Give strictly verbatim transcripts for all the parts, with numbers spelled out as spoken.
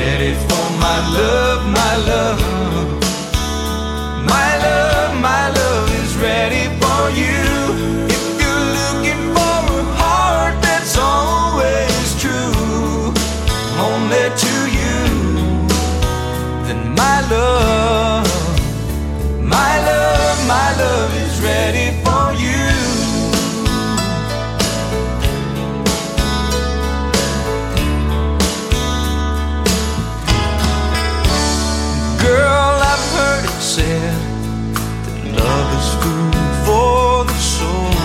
ready for my love, my love? My love, my love is ready for you. If you're looking for a heart that's always true, only to you, then my love, my love, my love is ready for you. Girl, I've heard it said that love is food for the soul.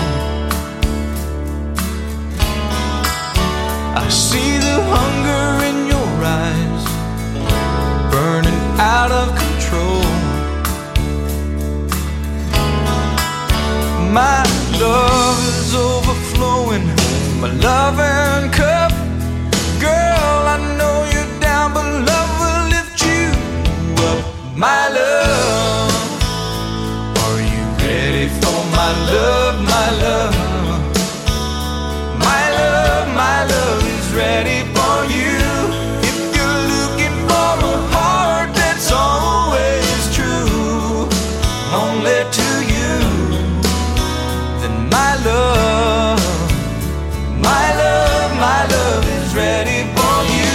I see the hunger in your eyes, burning out of control. My love is overflowing, my loving cup. Girl, I know you're down, but love will lift you up. My love, are you ready for my love, my love? My love, my love is ready for you. If you're looking for a heart that's always true, only to you, then my love, my love, my love is ready for you.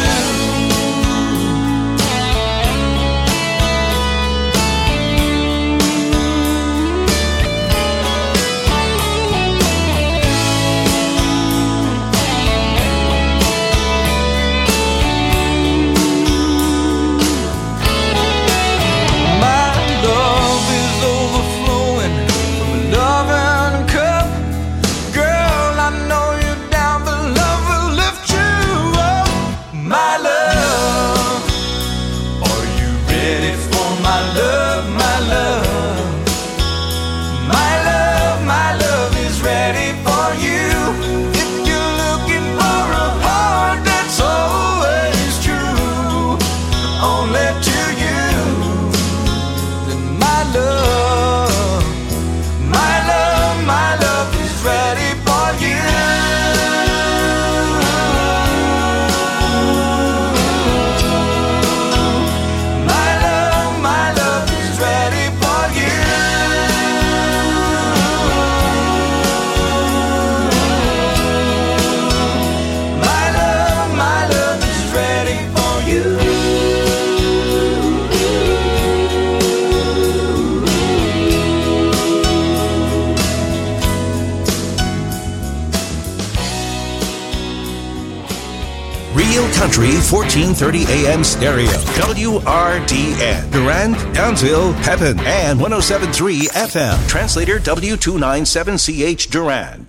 Country fourteen thirty A M stereo, W R D N, Durand, Townsville, Pepin, and one oh seven point three F M. Translator W two ninety-seven C H Durand.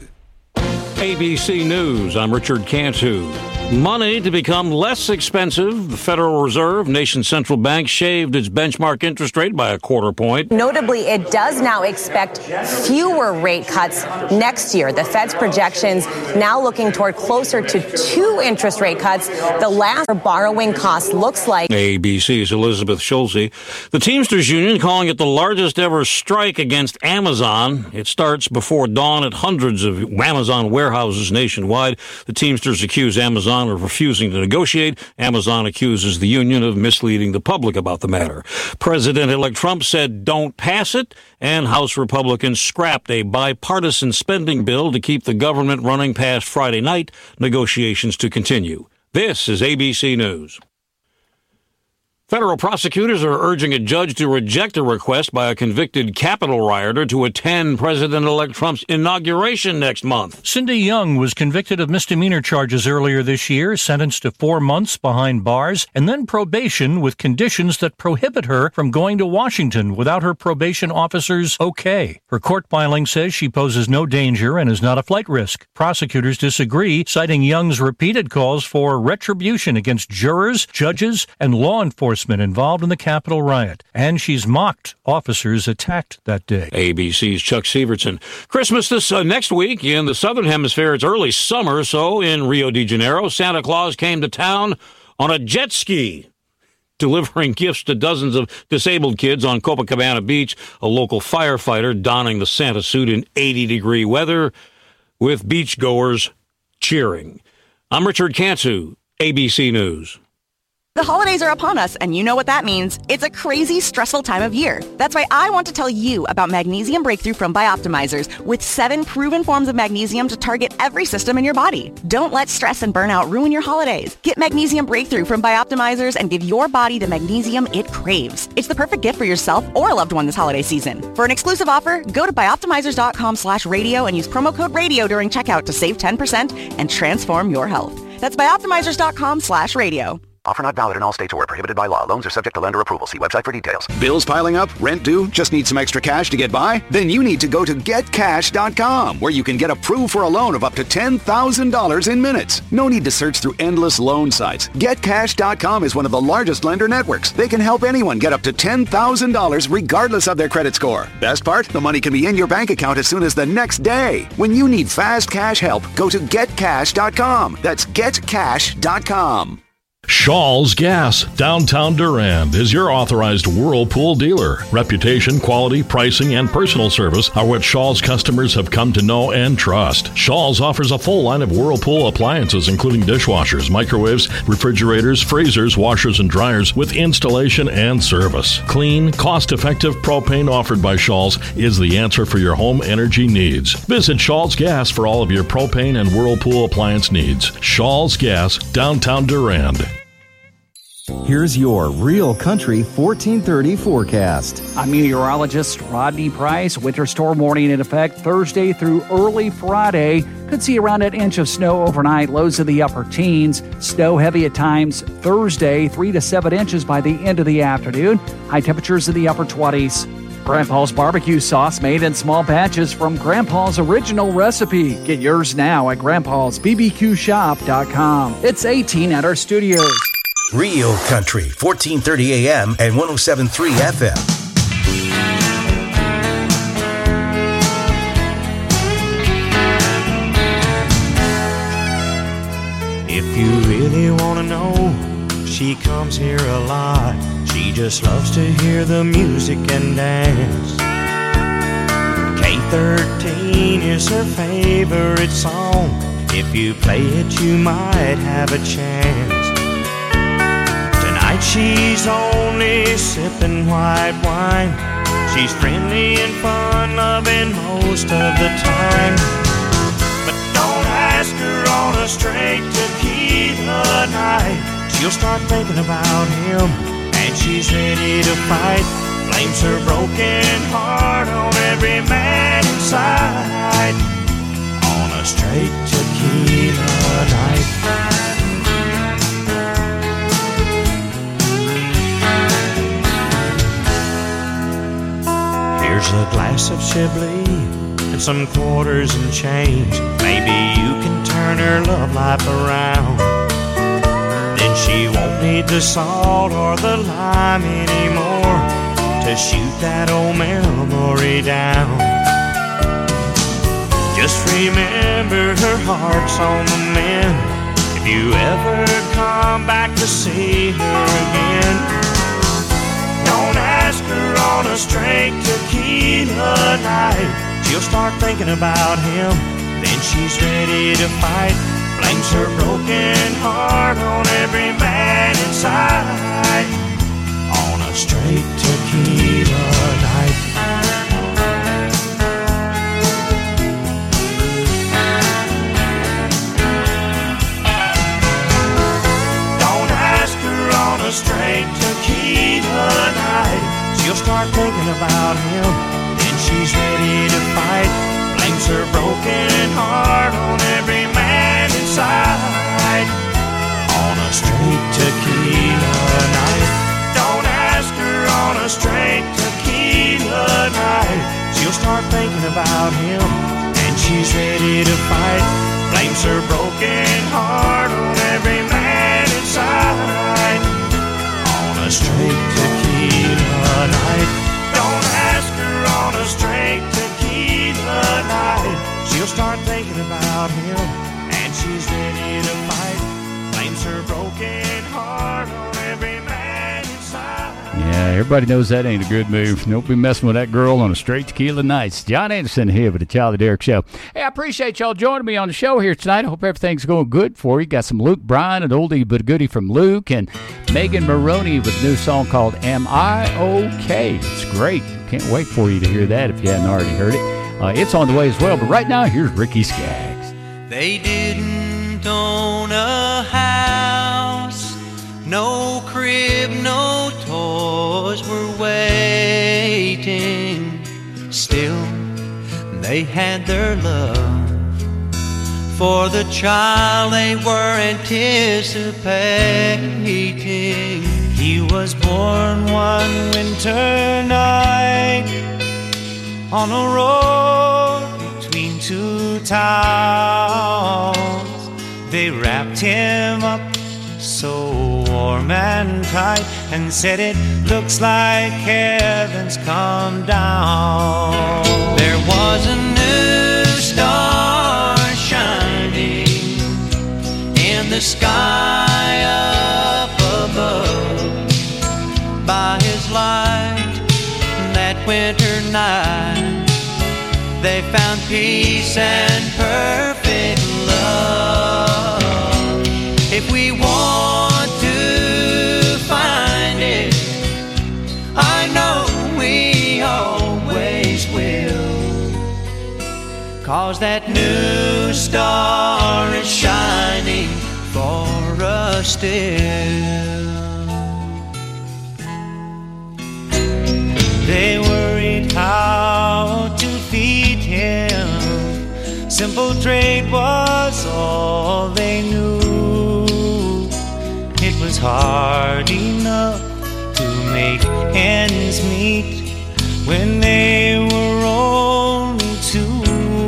A B C News, I'm Richard Cantu. Money to become less expensive. The Federal Reserve, nation's central bank, shaved its benchmark interest rate by a quarter point. Notably, it does now expect fewer rate cuts next year. The Fed's projections now looking toward closer to two interest rate cuts. The last borrowing cost looks like. A B C's Elizabeth Schulze. The Teamsters Union calling it the largest ever strike against Amazon. It starts before dawn at hundreds of Amazon warehouses nationwide. The Teamsters accuse Amazon of refusing to negotiate. Amazon accuses the union of misleading the public about the matter. President-elect Trump said don't pass it, and House Republicans scrapped a bipartisan spending bill to keep the government running past Friday night, negotiations to continue. This is A B C News. Federal prosecutors are urging a judge to reject a request by a convicted Capitol rioter to attend President-elect Trump's inauguration next month. Cindy Young was convicted of misdemeanor charges earlier this year, sentenced to four months behind bars, and then probation with conditions that prohibit her from going to Washington without her probation officer's okay. Her court filing says she poses no danger and is not a flight risk. Prosecutors disagree, citing Young's repeated calls for retribution against jurors, judges, and law enforcement involved in the Capitol riot, and she's mocked officers attacked that day. A B C's Chuck Severson. Christmas this uh, next week in the Southern Hemisphere. It's early summer, so in Rio de Janeiro, Santa Claus came to town on a jet ski, delivering gifts to dozens of disabled kids on Copacabana Beach. A local firefighter donning the Santa suit in eighty-degree weather, with beachgoers cheering. I'm Richard Cantu, A B C News. The holidays are upon us, and you know what that means. It's a crazy, stressful time of year. That's why I want to tell you about Magnesium Breakthrough from Bioptimizers, with seven proven forms of magnesium to target every system in your body. Don't let stress and burnout ruin your holidays. Get Magnesium Breakthrough from Bioptimizers and give your body the magnesium it craves. It's the perfect gift for yourself or a loved one this holiday season. For an exclusive offer, go to bioptimizers.com slash radio and use promo code radio during checkout to save ten percent and transform your health. That's bioptimizers.com slash radio. Offer not valid in all states or where prohibited by law. Loans are subject to lender approval. See website for details. Bills piling up? Rent due? Just need some extra cash to get by? Then you need to go to get cash dot com, where you can get approved for a loan of up to ten thousand dollars in minutes. No need to search through endless loan sites. get cash dot com is one of the largest lender networks. They can help anyone get up to ten thousand dollars regardless of their credit score. Best part? The money can be in your bank account as soon as the next day. When you need fast cash help, go to get cash dot com. That's get cash dot com. Shaw's Gas, downtown Durand, is your authorized Whirlpool dealer. Reputation, quality, pricing, and personal service are what Shaw's customers have come to know and trust. Shaw's offers a full line of Whirlpool appliances, including dishwashers, microwaves, refrigerators, freezers, washers, and dryers, with installation and service. Clean, cost-effective propane offered by Shaw's is the answer for your home energy needs. Visit Shaw's Gas for all of your propane and Whirlpool appliance needs. Shaw's Gas, downtown Durand. Here's your Real Country fourteen thirty forecast. I'm meteorologist Rodney Price. Winter storm warning in effect Thursday through early Friday. Could see around an inch of snow overnight, lows in the upper teens. Snow heavy at times Thursday, three to seven inches by the end of the afternoon. High temperatures in the upper twenties. Grandpa's barbecue sauce made in small batches from Grandpa's original recipe. Get yours now at grandpas b b q shop dot com. It's eighteen at our studios. Real Country, fourteen thirty A M and one oh seven point three F M. If you really want to know, she comes here a lot. She just loves to hear the music and dance. K thirteen is her favorite song. If you play it, you might have a chance. She's only sipping white wine. She's friendly and fun-loving most of the time. But don't ask her on a straight tequila night. She'll start thinking about him, and she's ready to fight. Blames her broken heart on every man inside. On a straight tequila night. Here's a glass of Chablis and some quarters and change. Maybe you can turn her love life around. Then she won't need the salt or the lime anymore to shoot that old memory down. Just remember her heart's on the mend. If you ever come back to see her again, don't ask her on a straight tequila night. She'll start thinking about him, then she's ready to fight. Blames her broken heart on every man inside. On a straight tequila night. Don't ask her on a straight tequila night. She'll start thinking about him, then she's ready to fight. Blames her broken heart on every man inside. On a straight tequila night. Don't ask her on a straight tequila night. She'll start thinking about him, and she's ready to fight. Blames her broken heart on every man inside. On a straight tequila night. Don't ask her on a straight tequila night. She'll start thinking about him, and she's ready to fight. Blames her broken heart on every man inside. Yeah, everybody knows that ain't a good move. Don't be messing with that girl on a straight tequila nights. John Anderson here with the Charlie Derrick Show. Hey, I appreciate y'all joining me on the show here tonight. I hope everything's going good for you. Got some Luke Bryan, an oldie but a goodie from Luke, and Megan Maroney with a new song called Am I Okay? It's great. Can't wait for you to hear that if you hadn't already heard it. Uh, it's on the way as well, but right now, here's Ricky Skaggs. They didn't own a house, no crib, no toys were waiting. Still, they had their love for the child they were anticipating. He was born one winter night on a road between two towns. They wrapped him up so warm and tight and said it looks like heaven's come down. There was a new star shining in the sky up above. By his light that winter night, they found peace and perfect love. If we want to find it, I know we always will, 'cause that new star is shining for us still. They worried how to feed him. Simple trade was all they knew. It was hard enough to make ends meet when they were only two.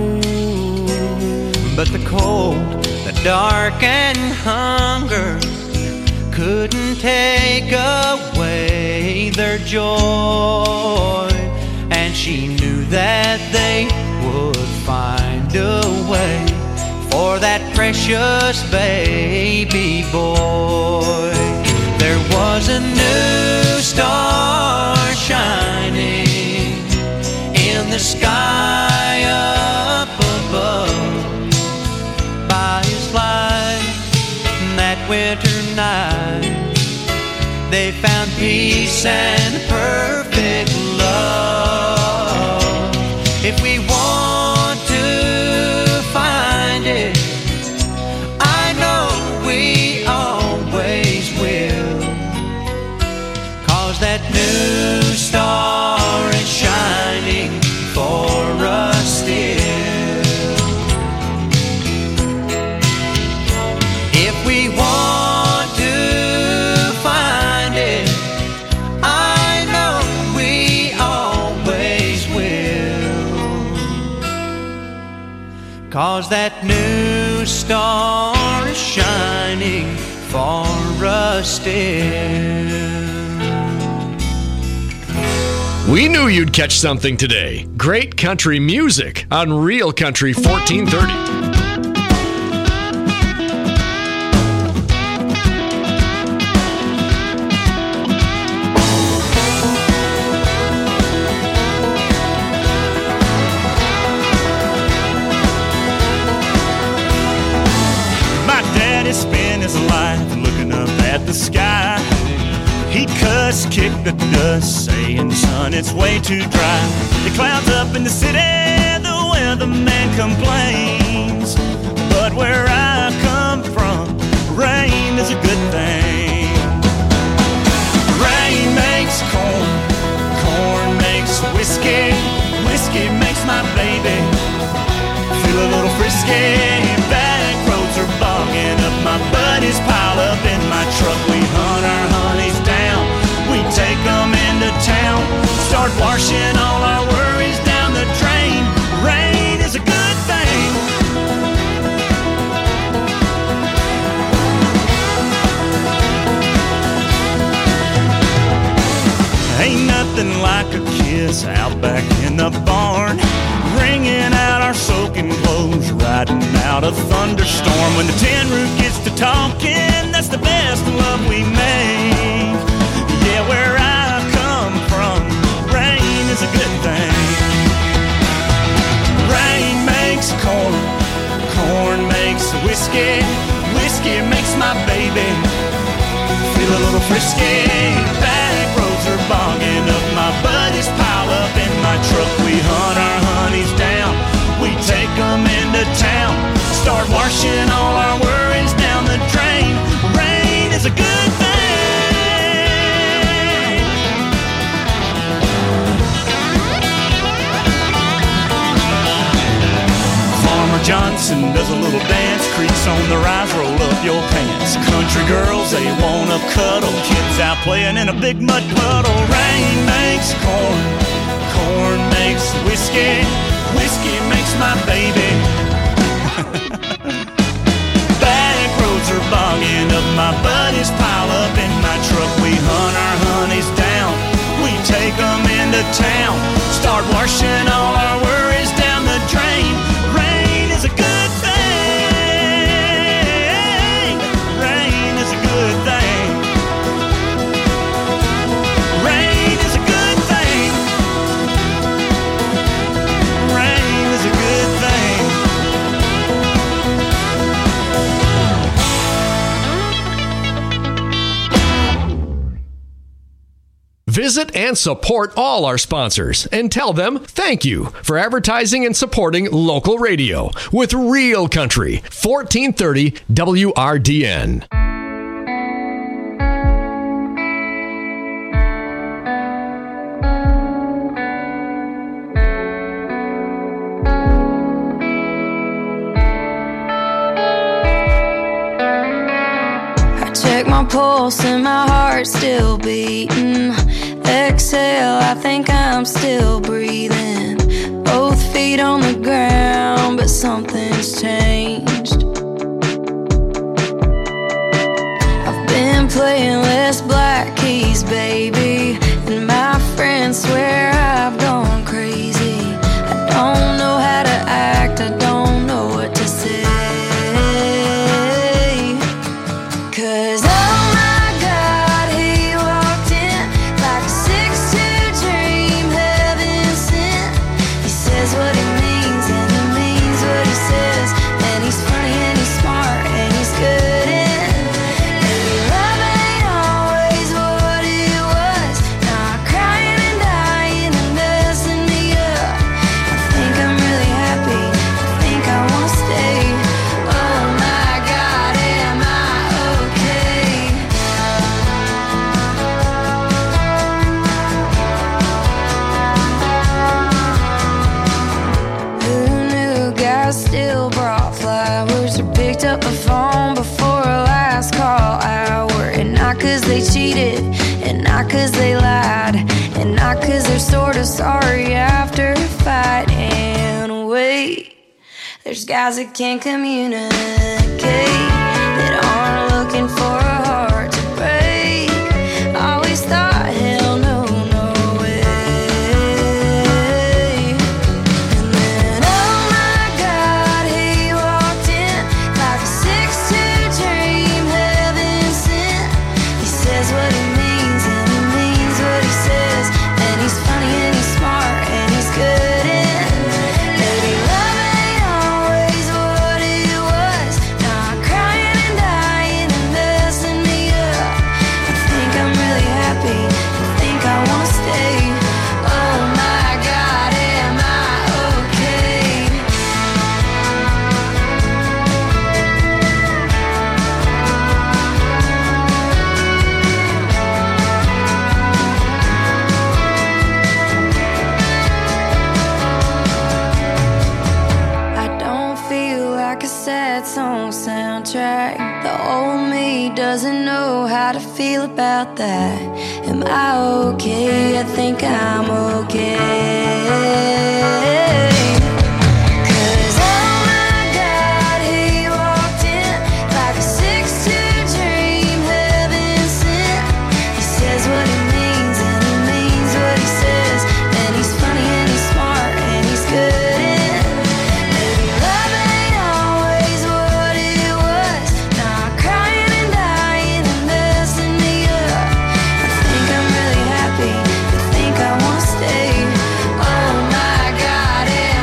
But the cold, the dark, and hunger couldn't take away their joy, and she knew that they would find a way for that precious baby boy. There was a new star shining in the sky up above. By his light that winter night, they found peace and perfect love. If we want to find it, I know we always will, 'cause that new star is shining for us still. If we want to find it, I know we always will, 'cause that new star is shining for us still. We knew you'd catch something today. Great country music on Real Country fourteen thirty. My daddy spent his life looking up at the sky. He'd cuss, kick the dust, saying, son, it's way too dry. The clouds up in the city, the weatherman complains. But where I come from, rain is a good thing. Rain makes corn, corn makes whiskey, whiskey makes my baby feel a little frisky. Back roads are bogging up, my buddies pile up in my truck. We hunt our honeys down, we take them into town, start washing all our worries down the drain. Rain is a good thing. Ain't nothing like a kiss out back in the barn, wringing out our soaking clothes, riding out a thunderstorm. When the tin roof gets to talking, that's the best love we make. Yeah, where I come little frisky. Back roads are bogging up, my buddies pile up in my truck. We hunt our honeys down, we take them into town, start washing all our worries down the drain. Rain is a good thing. Farmer Johnson does a little dance, crease on the rise, roll up your pants. Country girls, they wanna cuddle, kids out playing in a big mud puddle. Rain makes corn, corn makes whiskey, whiskey makes my baby. Back roads are bogging up, my buddies pile up in my truck. We hunt our honeys down, we take them into town, start washing all our worries down the drain. Rain is a good thing. Rain is a good thing. Rain is a good thing. Rain is a good thing. Visit and support all our sponsors and tell them thank you for advertising and supporting local radio with Real Country, fourteen thirty W R D N. I check my pulse and my heart's still beating. Exhale, I think I'm still breathing. Both feet on the ground, but something's changed. I've been playing less black keys, baby, and my friends swear I've gone crazy. I don't know how to act, I don't know what to say. 'Cause oh my God, he walked in like a six two dream, heaven sent. He says what he means and he means what he says, and he's funny and he's smart and he's good and maybe love ain't always what it was. Now I'm crying and dying and messing me up. I think I'm really happy, I think I wanna stay. Oh my God, am I okay? Who knew guys still brought flowers or picked up the phone before a last call hour? And not 'cause they cheated, and not 'cause they lied, and not 'cause they're sort of sorry after a fight. And wait, there's guys that can't communicate, that aren't looking for a heart to break. Always thought, hell no, no way. And then oh my God, he walked in like a six two dream, heaven sent. He says what he means and he means what he says, and he's funny and he's smart and he's good and maybe love ain't always what it was. Now I'm crying and dying and messing me up. I think I'm really happy, I think I wanna stay. Oh my God, am I okay? I don't feel like a sad song soundtrack. The old me doesn't know how to feel about that. Am I okay? I think I'm okay. 'Cause oh my God, he walked in like a six two dream, heaven sent. He says what he means and he means what he says, and he's funny and he's smart and he's good and maybe love ain't always what it was. Now I'm crying and dying and messing me up. I think I'm really happy, I think I wanna stay. Oh my God,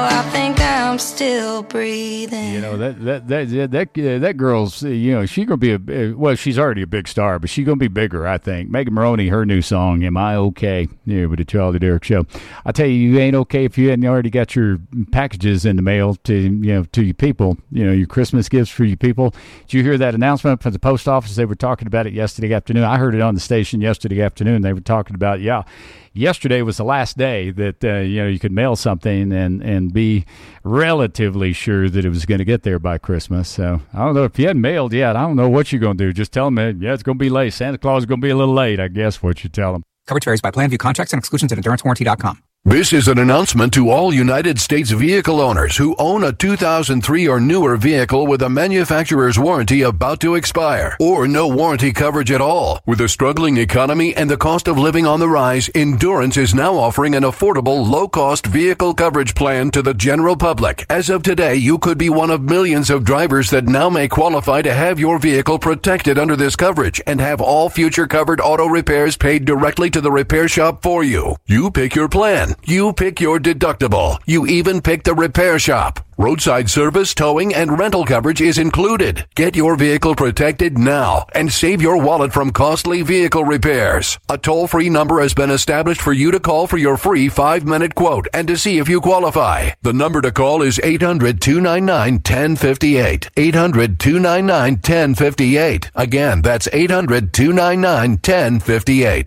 I think I'm still breathing. You know, that that that that that, uh, that girl's, uh, you know, she's going to be a, uh, well, she's already a big star, but she's going to be bigger, I think. Megan Maroney, her new song, Am I Okay? Here with the Charlie Derrick Show. I tell you, you ain't okay if you hadn't already got your packages in the mail to, you know, to your people, you know, your Christmas gifts for your people. Did you hear that announcement from the post office? They were talking about it yesterday afternoon. I heard it on the station yesterday afternoon. They were talking about, yeah, yesterday was the last day that uh, you know you could mail something and, and be relatively sure that it was going to get there by Christmas. So I don't know if you hadn't mailed yet. I don't know what you're going to do. Just tell them, yeah, it's going to be late. Santa Claus is going to be a little late, I guess, what you tell them. Coverage varies by plan. View contracts and exclusions at endurance warranty dot com. This is an announcement to all United States vehicle owners who own a two thousand three or newer vehicle with a manufacturer's warranty about to expire or no warranty coverage at all. With a struggling economy and the cost of living on the rise, Endurance is now offering an affordable, low-cost vehicle coverage plan to the general public. As of today, you could be one of millions of drivers that now may qualify to have your vehicle protected under this coverage and have all future covered auto repairs paid directly to the repair shop for you. You pick your plan. You pick your deductible. You even pick the repair shop. Roadside service, towing, and rental coverage is included. Get your vehicle protected now and save your wallet from costly vehicle repairs. A toll-free number has been established for you to call for your free five-minute quote and to see if you qualify. The number to call is eight hundred, two nine nine, one zero five eight. eight hundred, two nine nine, one zero five eight. Again, that's eight hundred, two nine nine, one zero five eight.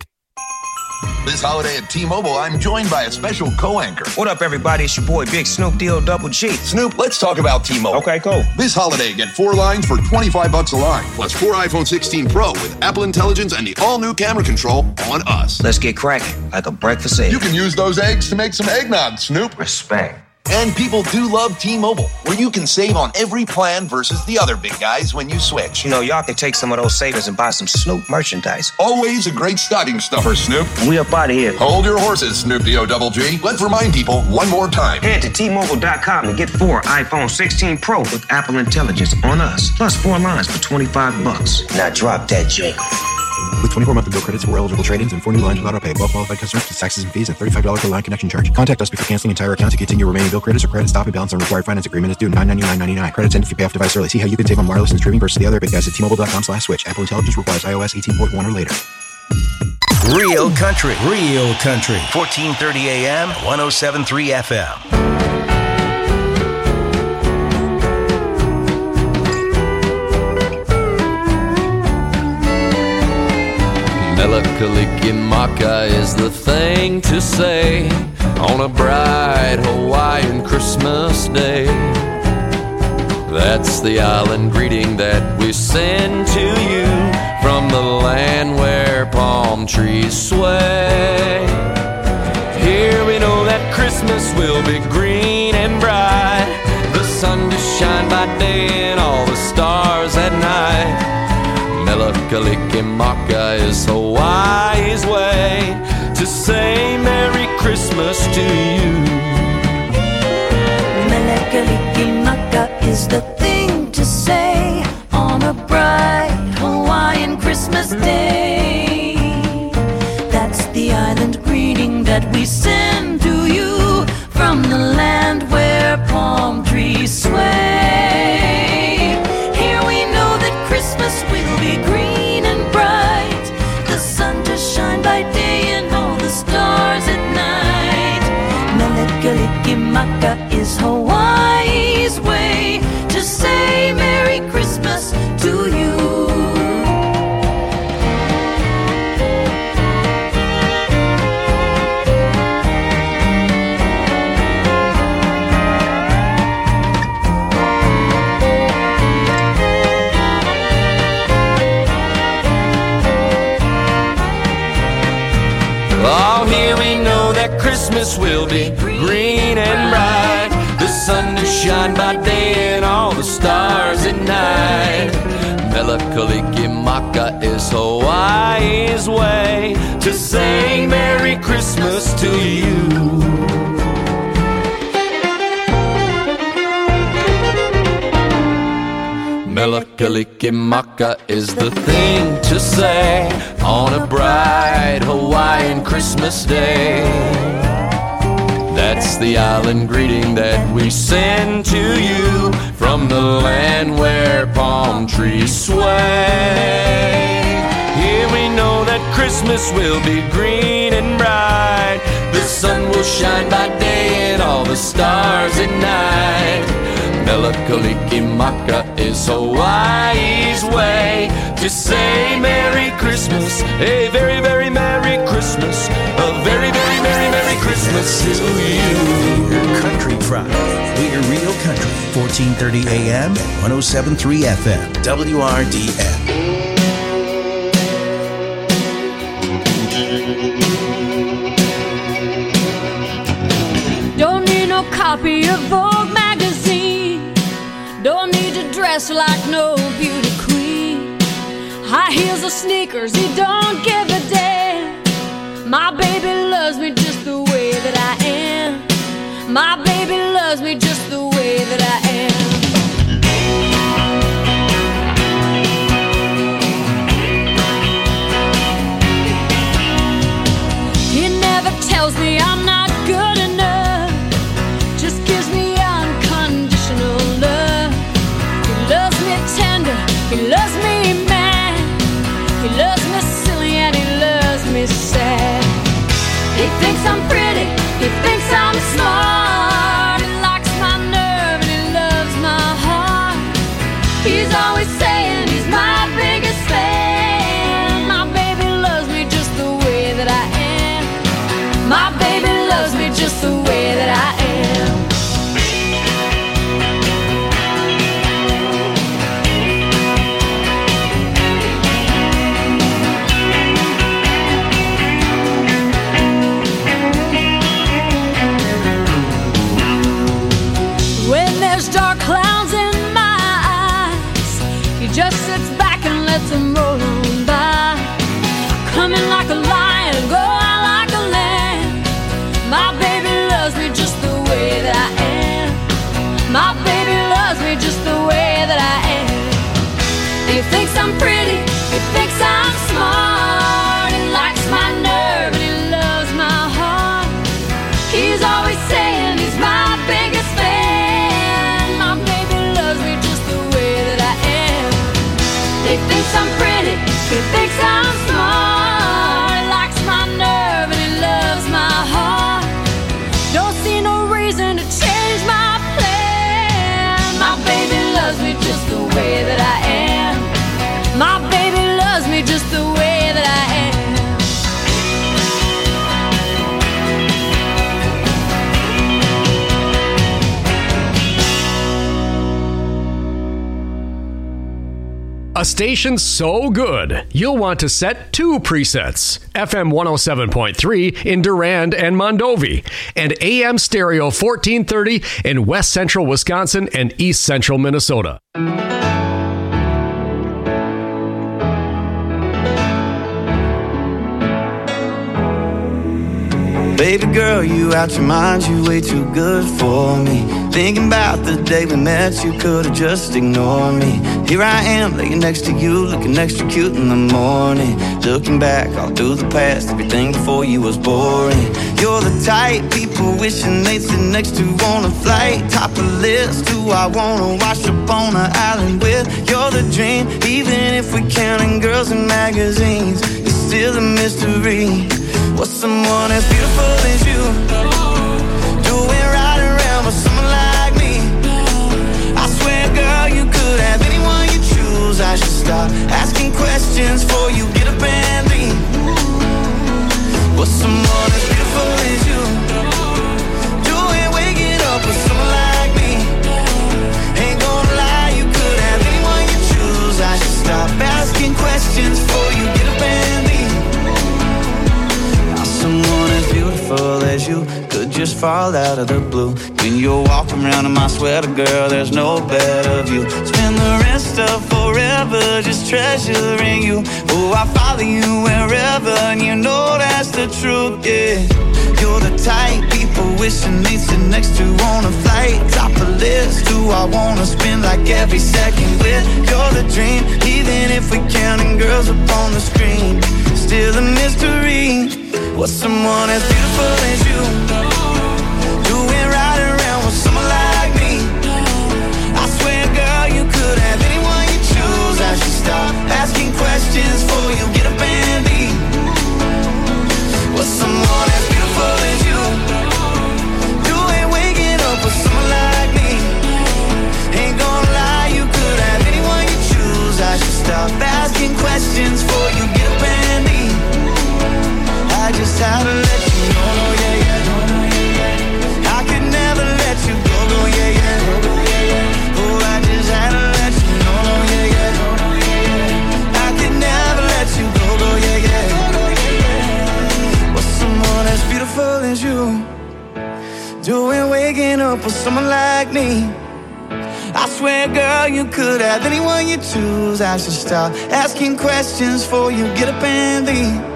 This holiday at T-Mobile, I'm joined by a special co-anchor. What up, everybody? It's your boy, Big Snoop D O Double G. Snoop, let's talk about T-Mobile. Okay, cool. This holiday, get four lines for twenty-five bucks a line, plus four iPhone sixteen Pro with Apple Intelligence and the all-new camera control on us. Let's get cracking, like a breakfast egg. You can use those eggs to make some eggnog, Snoop. Respect. And people do love T-Mobile, where you can save on every plan versus the other big guys when you switch. You know, y'all can take some of those savings and buy some Snoop merchandise. Always a great stocking stuffer, Snoop. We up out of here. Hold your horses, Snoop D O Double G. Let's remind people one more time. Head to T Mobile dot com and get four iPhone sixteen Pro with Apple Intelligence on us, plus four lines for twenty-five bucks. Now drop that jingle. With twenty-four monthly bill credits for eligible trade-ins and four new lines without auto pay. Well qualified customers plus taxes and fees and thirty-five dollars per line connection charge. Contact us before canceling entire account to continue remaining bill credits or credit stop and balance on required finance agreement is due nine ninety-nine ninety-nine. Credits end if you pay off device early. See how you can save on wireless and streaming versus the other big guys at T Mobile dot com slash switch. Apple Intelligence requires iOS eighteen point one or later. Real country, real country. fourteen thirty A M, ten seventy-three F M. Mele Kalikimaka is the thing to say on a bright Hawaiian Christmas day. That's the island greeting that we send to you from the land where palm trees sway. Here we know that Christmas will be green and bright, the sun to shine by day and all the stars at night. Mele Kalikimaka is Hawaii's way to say Merry Christmas to you. Mele Kalikimaka is the thing to say on a bright Hawaiian Christmas day. That's the island greeting that we send to you from the land where palm trees sway. Here we know that Christmas will be green and bright, the sun to shine by day and all the stars at night. Mele Kalikimaka is Hawaii's way to say Merry Christmas to you. Oh, here we know that Christmas will be green and bright, the sun to shine by day and all the stars at night. Mele Kalikimaka is Hawaii's way to say Merry Christmas to you. Mele Kalikimaka is the thing to say on a bright Hawaiian Christmas day. That's the island greeting that we send to you from the land where palm trees sway. Here we know that Christmas will be green and bright. The sun will shine by day and all the stars at night. Mele Kalikimaka is Hawaii's way to say Merry Christmas, a very, very Merry Christmas, a very, very Merry, Merry Christmas to you. Country Pride. We're Real Country, fourteen thirty A M and one oh seven point three F M, W R D F. Don't need no copy of Vogue magazine. Don't need to dress like no beauty queen. High heels or sneakers, he don't give a damn. My baby loves me just the way that I am. My baby loves me just the way that I am. He never tells me I'm not good enough, just gives me unconditional love. He loves me tender, he loves me mad, he loves me silly and he loves me sad. He thinks I'm pretty, he thinks I'm smart, he likes my nerve and he loves my heart. He's always saying he's my biggest fan. My baby loves me just the way that I am. My baby loves me just the way that I am. When there's dark clouds in my eyes, he just sits back and lets them roll on by. Coming like a lion, go out like a lamb. My baby loves me just the way that I am. My baby loves me just the way that I am. He thinks I'm pretty, he thinks I'm smart, he likes my nerve and he loves my heart. He's always saying he's my biggest fan. My baby loves me just the way that I am. He thinks I'm pretty, he thinks I'm smart, he likes my nerve and he loves my heart. Don't see no reason to change my plan. My baby loves me just the way that I am. My baby loves me just the way that I am. A station so good, you'll want to set two presets. F M one oh seven point three in Durand and Mondovi, and A M Stereo fourteen thirty in West Central Wisconsin and East Central Minnesota. Baby girl, you out your mind, you way too good for me. Thinking about the day we met, you could've just ignored me. Here I am, laying next to you, looking extra cute in the morning. Looking back all through the past, everything before you was boring. You're the type people wishing they'd sit next to on a flight. Top of the list, who I wanna wash up on an island with. You're the dream, even if we're counting girls in magazines. It's still a mystery. What's someone as beautiful as you doing right around with someone like me? I swear, girl, you could have anyone you choose. I should stop asking questions before you get up and leave. What's someone as beautiful as you doing waking up with someone like me? Ain't gonna lie, you could have anyone you choose. I should stop asking questions before you get up and leave. Someone as beautiful as you could just fall out of the blue. When you're walking around in my sweater, girl, there's no better view. Spend the rest of forever just treasuring you. Oh, I follow you wherever, and you know that's the truth, yeah. You're the type people wishing they'd sit next to on a flight. Top the list, who I wanna spend like every second with. You're the dream, even if we're counting girls up on the screen. Still a mystery. What's someone as beautiful as you like me. I swear, girl, you could have anyone you choose. I should stop asking questions before you get up and leave.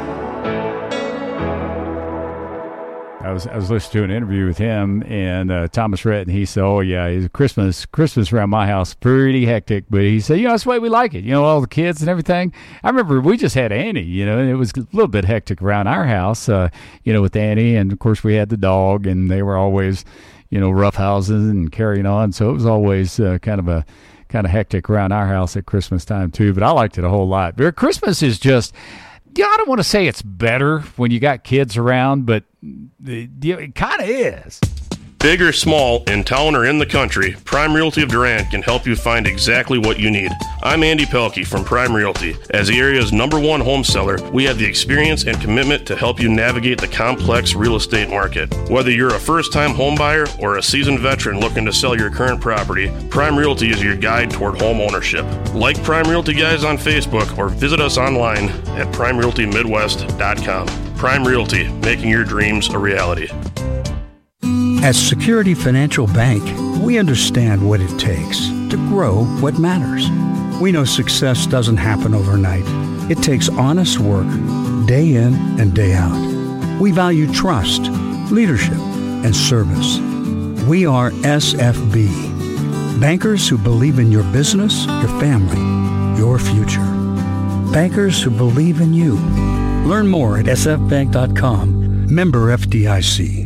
I was I was listening to an interview with him and uh, Thomas Rhett, and he said, "Oh yeah, it's Christmas Christmas around my house pretty hectic." But he said, "You know, that's the way we like it. You know, all the kids and everything." I remember we just had Annie, you know, and it was a little bit hectic around our house, uh, you know, with Annie, and of course we had the dog, and they were always, you know, rough houses and carrying on. So it was always uh, kind of a kind of hectic around our house at Christmas time too. But I liked it a whole lot. But Christmas is just. Yeah, I don't want to say it's better when you got kids around, but it kind of is. Big or small, in town or in the country, Prime Realty of Durant can help you find exactly what you need. I'm Andy Pelkey from Prime Realty. As the area's number one home seller, we have the experience and commitment to help you navigate the complex real estate market. Whether you're a first-time home buyer or a seasoned veteran looking to sell your current property, Prime Realty is your guide toward home ownership. Like Prime Realty Guys on Facebook or visit us online at prime realty midwest dot com. Prime Realty, making your dreams a reality. At Security Financial Bank, we understand what it takes to grow what matters. We know success doesn't happen overnight. It takes honest work, day in and day out. We value trust, leadership, and service. We are S F B, bankers who believe in your business, your family, your future. Bankers who believe in you. Learn more at s f bank dot com. Member F D I C.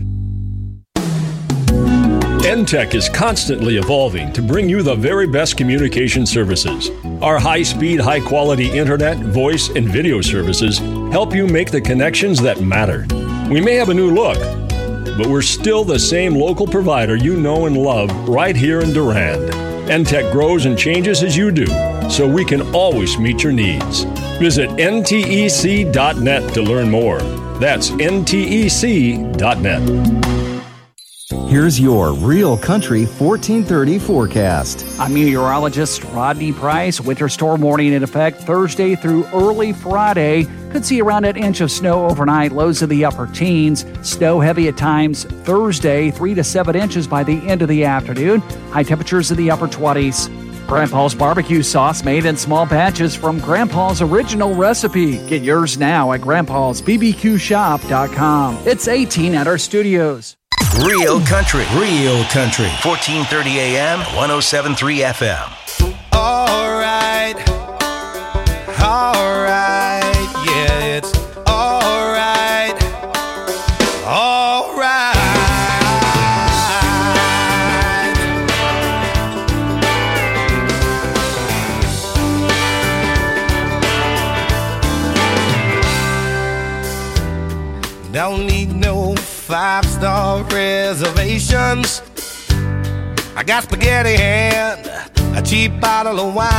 N Tech is constantly evolving to bring you the very best communication services. Our high-speed, high-quality internet, voice, and video services help you make the connections that matter. We may have a new look, but we're still the same local provider you know and love right here in Durand. N Tech grows and changes as you do, so we can always meet your needs. Visit N T E C dot net to learn more. That's N T E C dot net. Here's your Real Country fourteen thirty forecast. I'm meteorologist Rodney Price. Winter storm warning in effect Thursday through early Friday. Could see around an inch of snow overnight, lows in the upper teens. Snow heavy at times Thursday, three to seven inches by the end of the afternoon. High temperatures in the upper twenties. Grandpa's barbecue sauce made in small batches from Grandpa's original recipe. Get yours now at grandpas b b q shop dot com. It's eighteen at our studios. Real Country, Real Country, fourteen thirty A M, one oh seven point three F M. All right, all right, yeah, it's all right, all right. Don't need no five-star reservations. I got spaghetti and a cheap bottle of wine.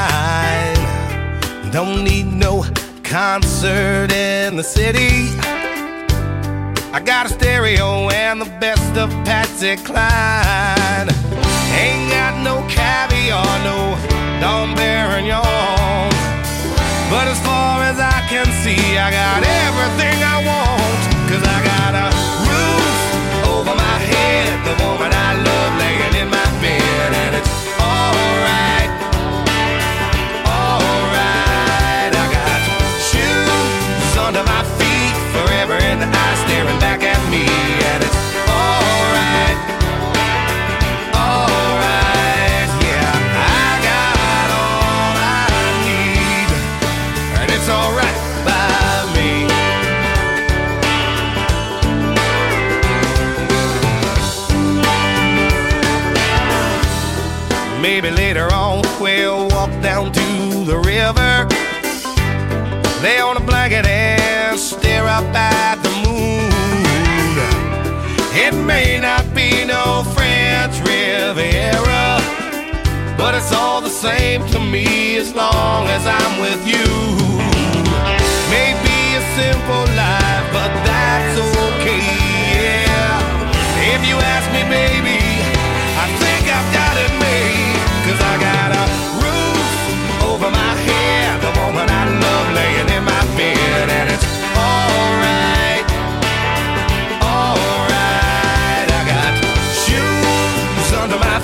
Don't need no concert in the city. I got a stereo and the best of Patsy Cline. Ain't got no caviar, no Dom Perignon. But as far as I can see, I got everything I want. Cause I got a roof over my head, the woman I love laying in my bed, and it's alright, alright. I got shoes under my feet, forever in the eye staring back at me, and it's alright, alright. Yeah, I got all I need, and it's alright by me. Maybe later on we'll walk down to the river, lay on a blanket and stare up at the moon. It may not be no French Riviera, but it's all the same to me as long as I'm with you. Maybe a simple life, but that's okay, yeah. If you ask me, baby, I think I've got it made. Cause I got a roof over my head, the woman I love laying in my bed, and it's alright, alright. I got shoes under my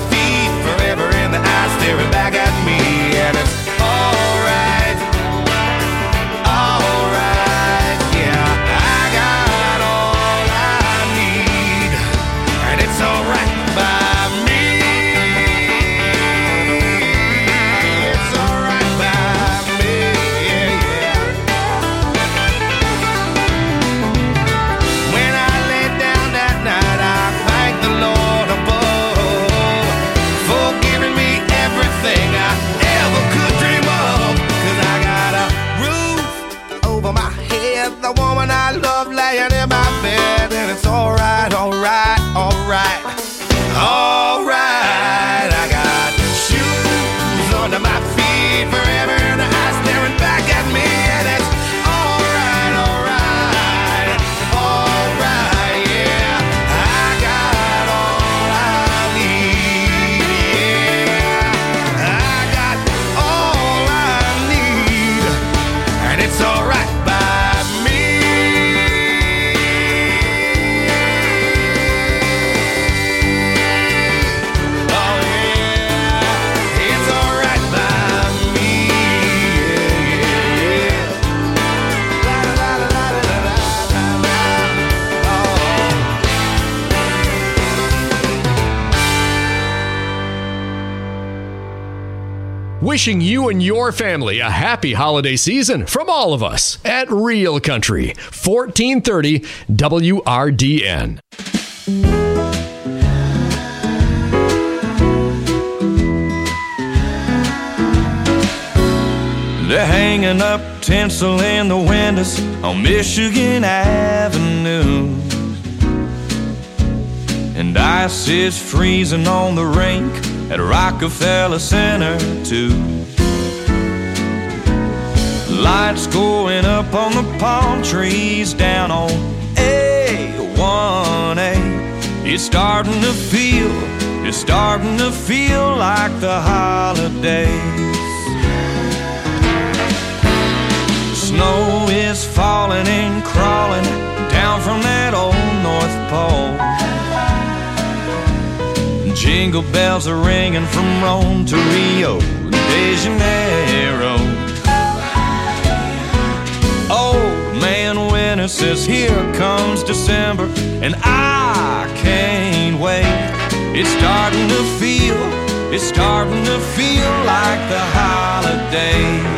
Wishing you and your family a happy holiday season from all of us at Real Country, fourteen thirty W R D N. They're hanging up tinsel in the windows on Michigan Avenue, and ice is freezing on the rink at Rockefeller Center too. Lights going up on the palm trees down on A one A. It's starting to feel, it's starting to feel like the holidays. Snow is falling and crawling down from that old North Pole. Jingle bells are ringing from Rome to Rio de Janeiro. Old man winter says here comes December, and I can't wait. It's starting to feel, it's starting to feel like the holidays.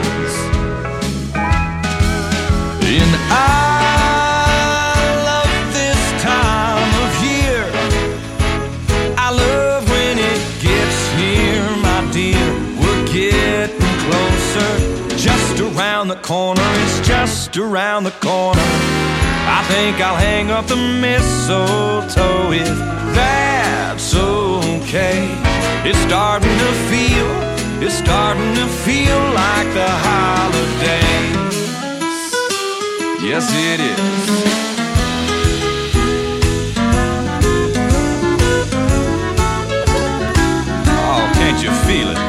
And I love this time of year. I love when it gets here, my dear. We're getting closer, just around the corner. It's just around the corner. I think I'll hang up the mistletoe if that's okay. It's starting to feel, it's starting to feel like the holidays. Yes, it is. Oh, can't you feel it?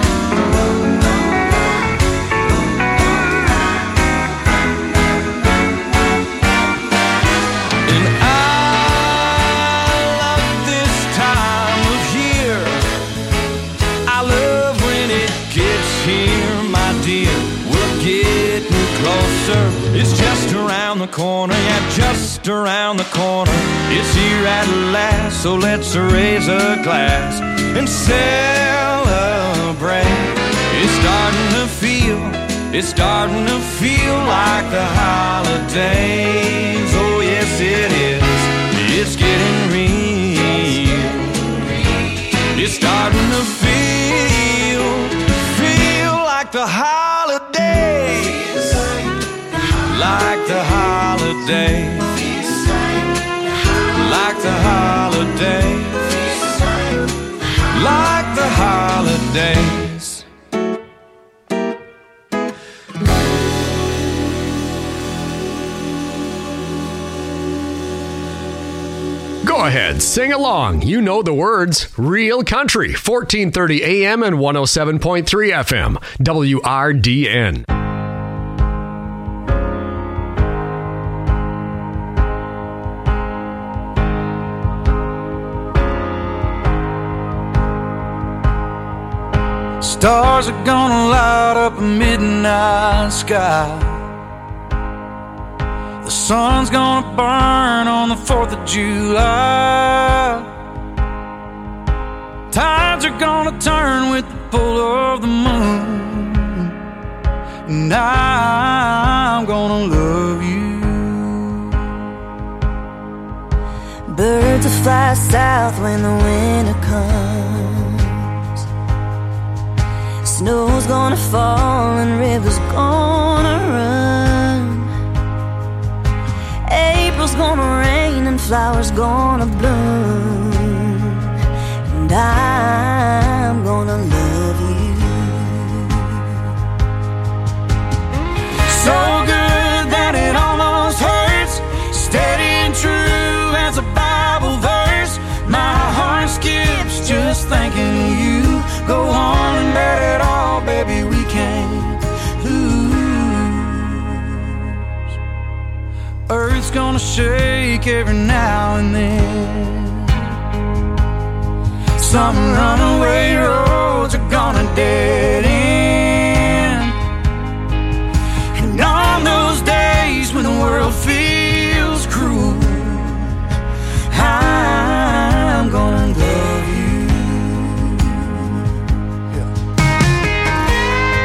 And I love this time of year. I love when it gets here, my dear. We're getting closer. It's just around the corner, yeah, just around the corner. It's here at last, so let's raise a glass and celebrate. It's starting to feel, it's starting to feel like the holidays. Oh yes it is, it's getting real. It's starting to feel, feel like the holidays. Like the holidays, like the holidays, like the holidays. Go ahead, sing along. You know the words. Real Country, fourteen thirty A M and one oh seven point three F M, W R D N. Stars are gonna light up a midnight sky. The sun's gonna burn on the fourth of July. Tides are gonna turn with the pull of the moon, and I'm gonna love you. Birds will fly south when the winter comes. Snow's gonna fall and rivers gonna run. April's gonna rain and flowers gonna bloom, and I'm gonna love you. So good that it almost hurts, steady and true as a Bible verse. My heart skips just thinking of you. Go on and let it all, baby, we can't lose. Earth's gonna shake every now and then. Some runaway roads are gonna dead end. And on those days when the world feels cruel, I'm gonna love you.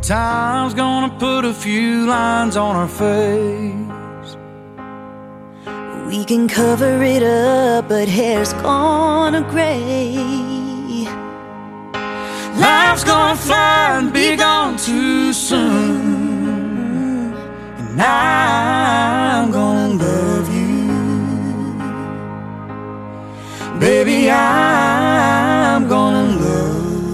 Time's gonna put a few lines on our face. We can cover it up, but hair's gonna gray. Life's gonna fly and be gone too soon. And I'm gonna love you. Baby, I'm gonna love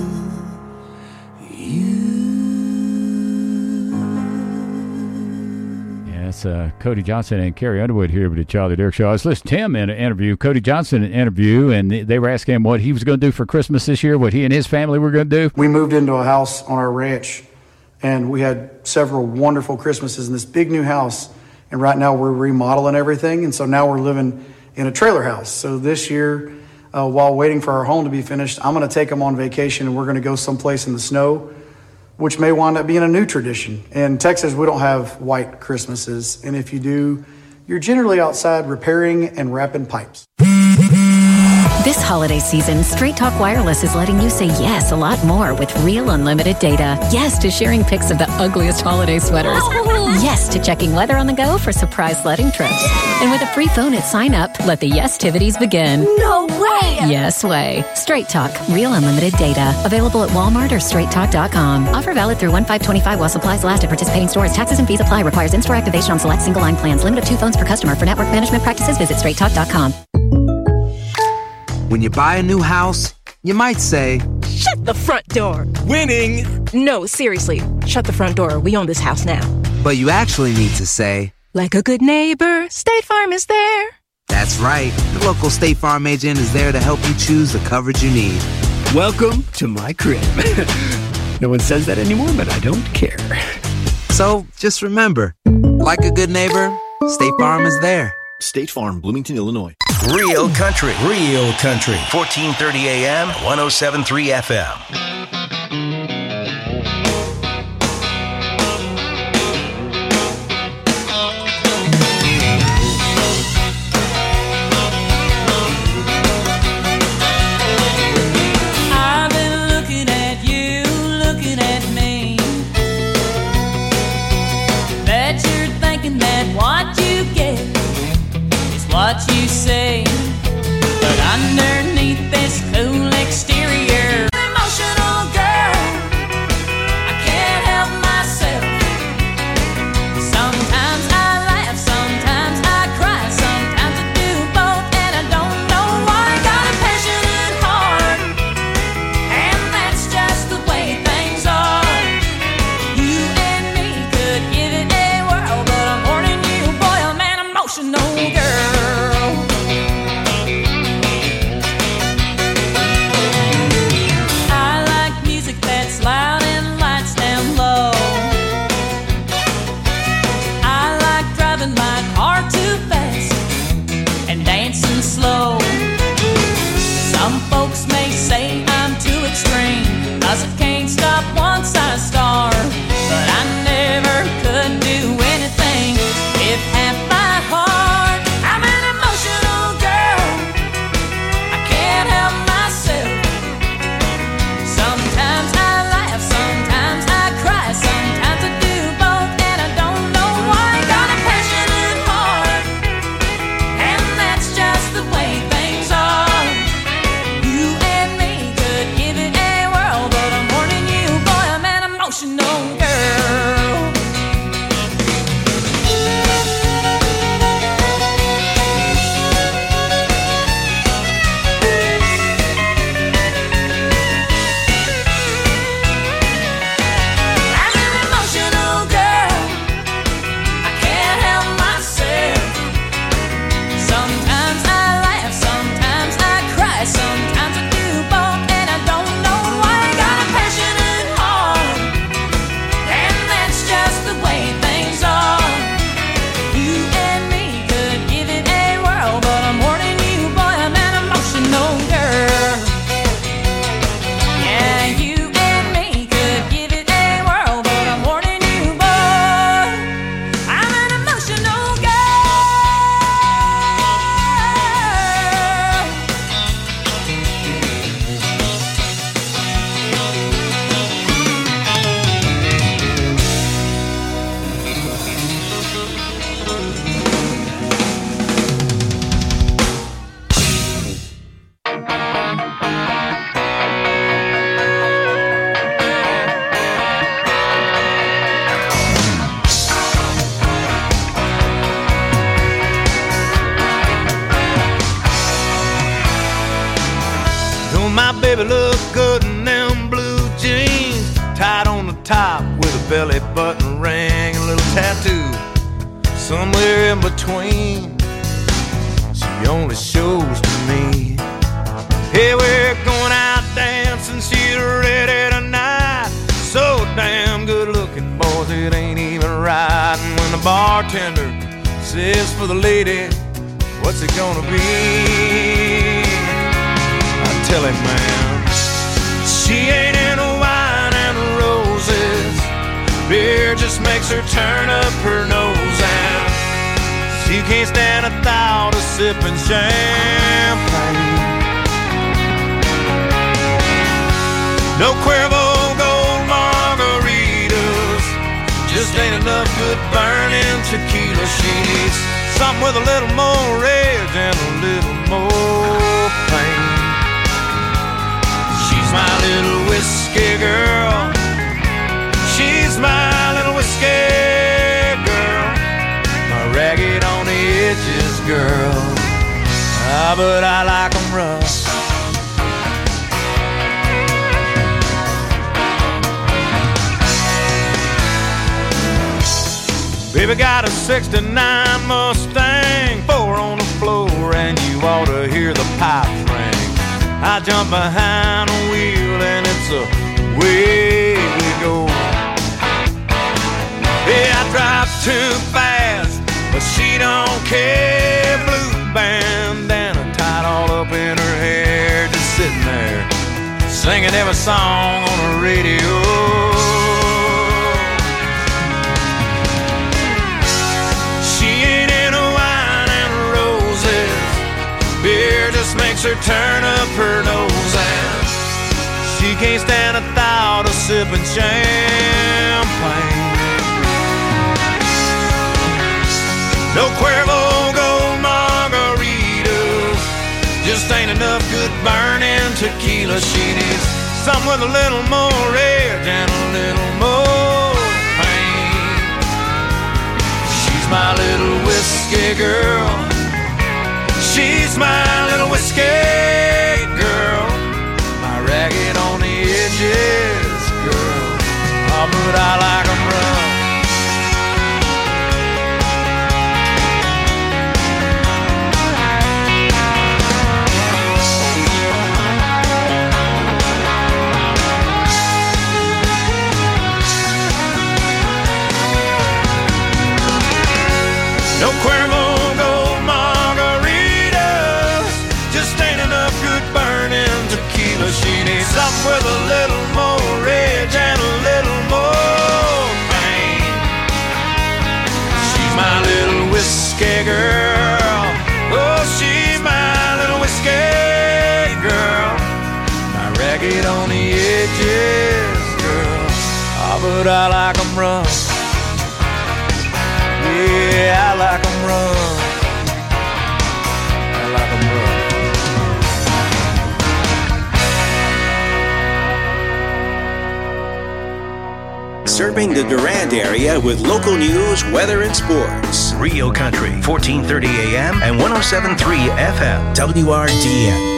That's uh, Cody Johnson and Carrie Underwood here with the Charlie Derrick Show. I was listening to Tim in an interview, Cody Johnson in an interview, and they were asking him what he was going to do for Christmas this year, what he and his family were going to do. We moved into a house on our ranch, and we had several wonderful Christmases in this big new house. And right now we're remodeling everything, and so now we're living in a trailer house. So this year, uh, while waiting for our home to be finished, I'm going to take them on vacation, and we're going to go someplace in the snow, which may wind up being a new tradition. In Texas, we don't have white Christmases, and if you do, you're generally outside repairing and wrapping pipes. This holiday season, Straight Talk Wireless is letting you say yes a lot more with real unlimited data. Yes to sharing pics of the ugliest holiday sweaters. Yes to checking weather on the go for surprise sledding trips. And with a free phone at sign up, let the yes-tivities begin. No way! Yes way. Straight Talk, real unlimited data. Available at Walmart or straight talk dot com. Offer valid through one five twenty-five while supplies last at participating stores. Taxes and fees apply. Requires in-store activation on select single line plans. Limit of two phones per customer. For network management practices, visit straight talk dot com. When you buy a new house, you might say, "Shut the front door." Winning! No, seriously. Shut the front door. We own this house now. But you actually need to say, "Like a good neighbor, State Farm is there." That's right. The local State Farm agent is there to help you choose the coverage you need. Welcome to my crib. No one says that anymore, but I don't care. So just remember, like a good neighbor, State Farm is there. State Farm, Bloomington, Illinois. Real country, real country. fourteen thirty A M, one oh seven point three F M. I've been looking at you, looking at me. Bet you're thinking that what you get is what you say. But underneath this cool exterior, emotional baby look good in them blue jeans, tied on the top with a belly button ring, a little tattoo somewhere in between. She only shows to me. Hey, we're going out dancing, she's ready tonight. So damn good looking, boys, it ain't even right. And when the bartender says for the lady, what's it gonna be? I tell him, man, she ain't into wine and roses. Beer just makes her turn up her nose, and she can't stand a thought of sipping champagne. No Cuervo Gold margaritas, just ain't enough good burning tequila. She needs something with a little more rage and a little more pain. She's my little whiskey girl. She's my little whiskey girl. My ragged on the edges girl. Ah, but I like 'em rough. Baby got a sixty-nine Mustang, four on the floor, and you ought to hear the pipes ring. I jump behind the wheel and it's away we go. Yeah, I drive too fast, but she don't care. Blue bandana tied all up in her hair, just sitting there singing every song on the radio. Beer just makes her turn up her nose, and she can't stand a thought of sipping champagne. No Cuervo Gold margaritas, just ain't enough good burning tequila. She needs something with a little more rage and a little more pain. She's my little whiskey girl. She's my little whiskey girl, my ragged on the edges girl. Oh, but I like 'em rough. No Cuervo Gold margaritas, just ain't enough good burning tequila. She needs something with a little more rage and a little more pain. She's my little whiskey girl. Oh, she's my little whiskey girl, my ragged on the edges girl. Oh, but I like 'em rough. Yeah, I like 'em rough. I like 'em rough. Serving the Durand area with local news, weather, and sports. Rio Country, fourteen thirty A M and one oh seven point three F M, W R D N.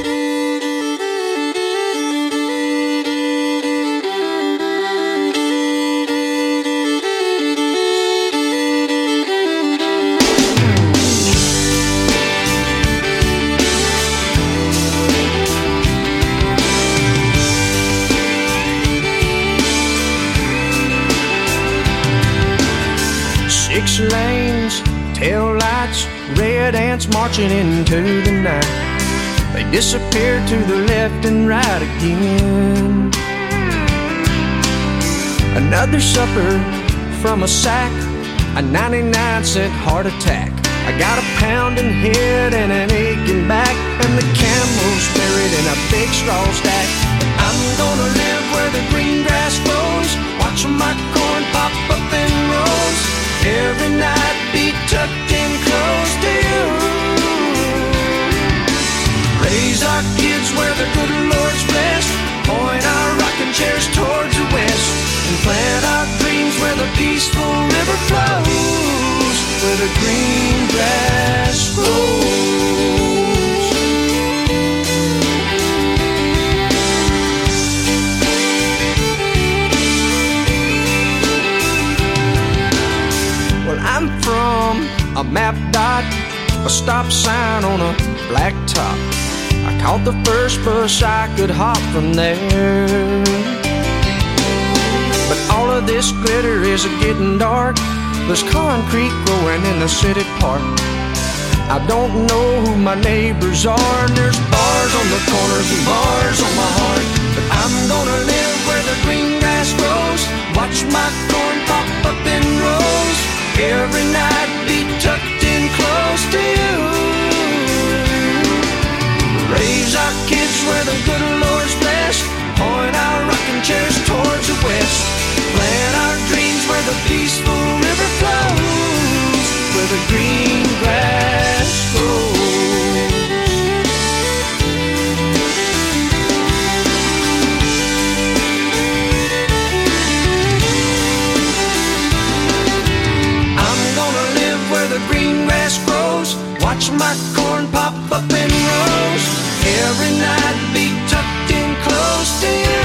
Six lanes, tail lights, red ants marching into the night. They disappear to the left and right again. Another supper from a sack, a ninety-nine cent heart attack. I got a pounding head and an aching back, and the camel's buried in a big straw stack. I'm gonna live where the green grass grows, watching my corn pop up in rows. Every night be tucked in close to you. Raise our kids where the good Lord's blessed, point our rocking chairs towards the west, and plant our dreams where the peaceful river flows, where the green grass grows. I'm from a map dot, a stop sign on a black top. I caught the first bus I could hop from there. But all of this glitter is getting dark. There's concrete growing in the city park. I don't know who my neighbors are. There's bars on the corners and bars on my heart. But I'm gonna live where the green grass grows. Watch my corn pop up in rows. Every night be tucked in close to you. Raise our kids where the good Lord's blessed. Point our rocking chairs towards the west. Plant our dreams where the peaceful river flows. Where the green grass grows. I'm gonna live where the green grass grows. Watch my corn pop up in rows. Every night be tucked in close to you.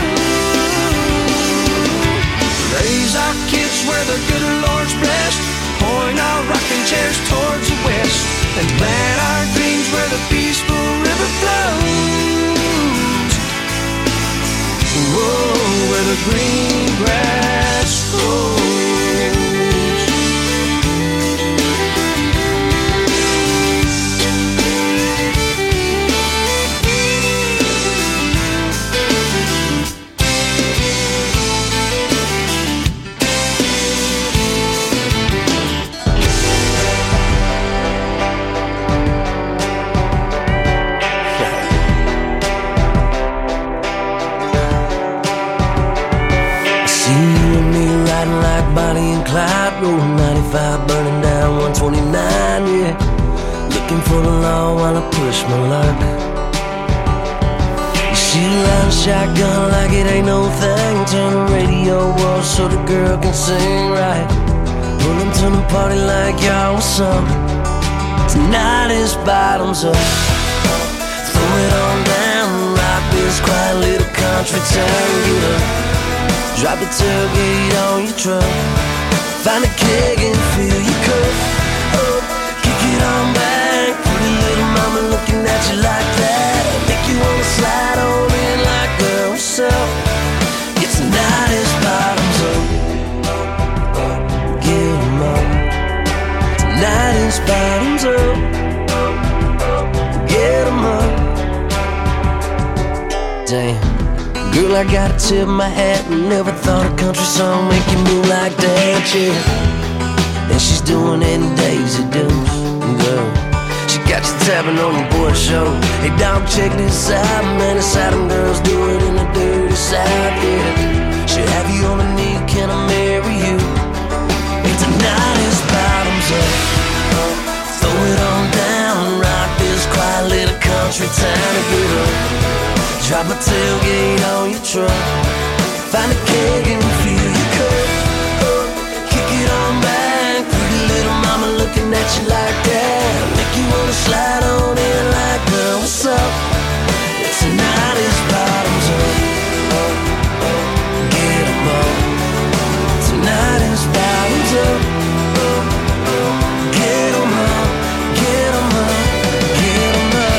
Raise our kids where the good Lord's blessed. Point our rocking chairs towards the west. And plant our dreams where the peaceful river flows. Whoa, where the green grass grows. Clyde, rolling ninety-five, burning down one twenty-nine, yeah. Looking for the law while I push my luck. You see the line shotgun like it ain't no thing. Turn the radio off so the girl can sing right. Pull them to the party like y'all was some. Tonight is bottoms up. Throw it on down, rock this quiet little country town. Get up, drop the tailgate on your truck. Find a keg and fill your cup up. Kick it on back. Pretty little mama looking at you like that. Make you wanna slide on in like girl herself. It's tonight is bottoms up. Get 'em up. Tonight is bottoms up. Get 'em up. Damn. Girl, I gotta tip my hat. Never thought a country song make you move like that, yeah. And she's doing it in Daisy Dukes, girl. She got you tapping on your boy show. Hey, dog, check this out, man. It's how them girls do it in the dirty South, yeah. She'll have you on a knee, can I marry you? And tonight is bottoms up. Throw it on down, rock this quiet little country town to get up. Drop a tailgate on your truck. Find a keg and fill your cup up. Kick it on back. Pretty little mama looking at you like that. Make you wanna slide on in like, girl, what's up? Tonight is bottoms up. Get 'em up. Tonight is bottoms up. Get 'em up. Get 'em up. Get 'em up.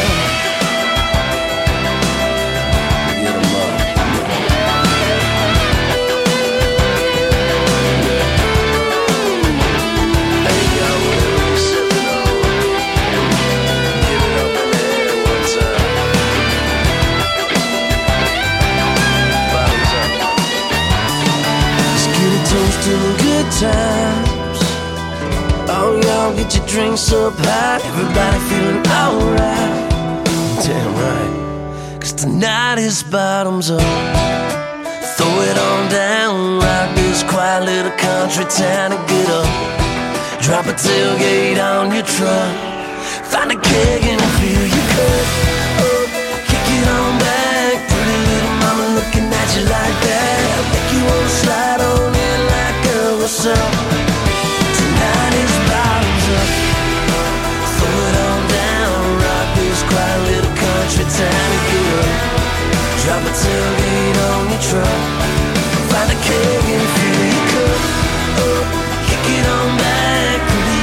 To the good times. Oh, y'all get your drinks up high. Everybody feeling alright. Damn right. Cause tonight is bottoms up. Throw it on down. Rock this quiet little country town and get up. Drop a tailgate on your truck. Find a keg and fill your cup up. Kick it on back. Pretty little mama looking at you like that. Make you wanna slide on in like, girl, what's up? Tonight is bottoms up. Throw it on down. Rock this quiet little country town and get up. Drop a tailgate on your truck. Find a keg and fill your cup up. Kick it on back. Pretty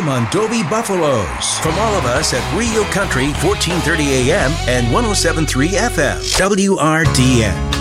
Mondovi Buffaloes. From all of us at Real Country, fourteen thirty A M and one oh seven point three F M. W R D N.